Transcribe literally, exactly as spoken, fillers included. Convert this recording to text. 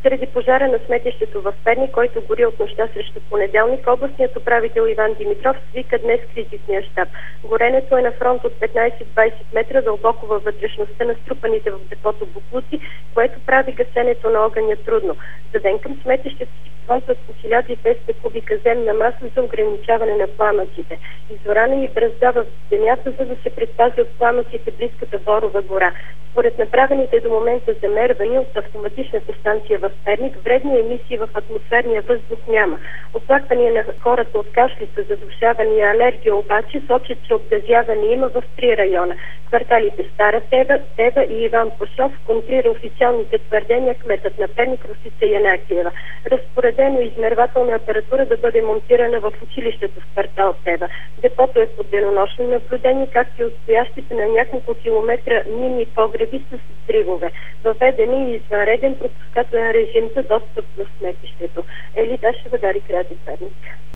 Заради пожара на сметището в Перник, който гори от нощта срещу понеделник, областният управител Иван Димитров свика днес кризисния щаб. Горенето е на фронт от петнайсет до двайсет метра дълбоко във вътрешността на струпаните в депото боклуци, което прави гасенето на огъня трудно. За ден към сметището използват по хиляда и двеста кубика земна маса за ограничаване на пламъците. Изорана и бръзда в земята, за да се предпази от пламъците близката Борова гора. Според направените до момента замервания от автоматичната станция в Перник, вредни емисии в атмосферния въздух няма. Оплаквания на хората от кашлица, задушаване и алергия обаче сочат, че обгазяване има в три района. Кварталите Стара Тева, Тева и Иван Пашов контрира официалните твърдения кметът на Перник Росица Янакиева. Разпоредено измервателна апаратура да бъде монтирана в училището в квартал Тева. Депото е под денонощно наблюдение, както и отстоящите на няколко километра мини погреби с взривове. Въведен е извънреден пропускателен режим за достъп до сметището. Елида Шевадари, Креатив Перник.